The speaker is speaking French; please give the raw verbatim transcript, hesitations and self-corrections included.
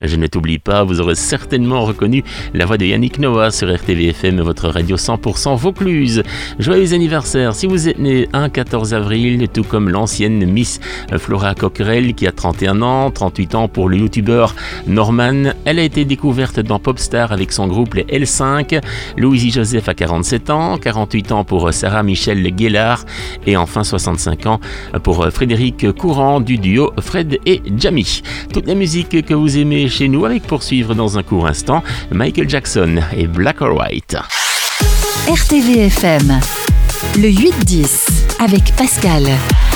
Je ne t'oublie pas, vous aurez certainement reconnu la voix de Yannick Noah sur R T V F M, votre radio cent pour cent Vaucluse. Joyeux anniversaire si vous êtes né un quatorze avril, tout comme l'ancienne Miss Flora Coquerel qui a trente et un ans, trente-huit ans pour le youtubeur Norman. Elle a été découverte dans Popstar avec son groupe les L cinq. Louisie Joseph a quarante-sept ans, quarante-huit ans pour Sarah Michel Guélard et enfin soixante-cinq ans pour Frédéric Courant du duo Fred et Jamie. Toute la musique que vous aimez chez nous avec poursuivre dans un court instant Michael Jackson et Black or White. R T V F M, le huit dix avec Pascal.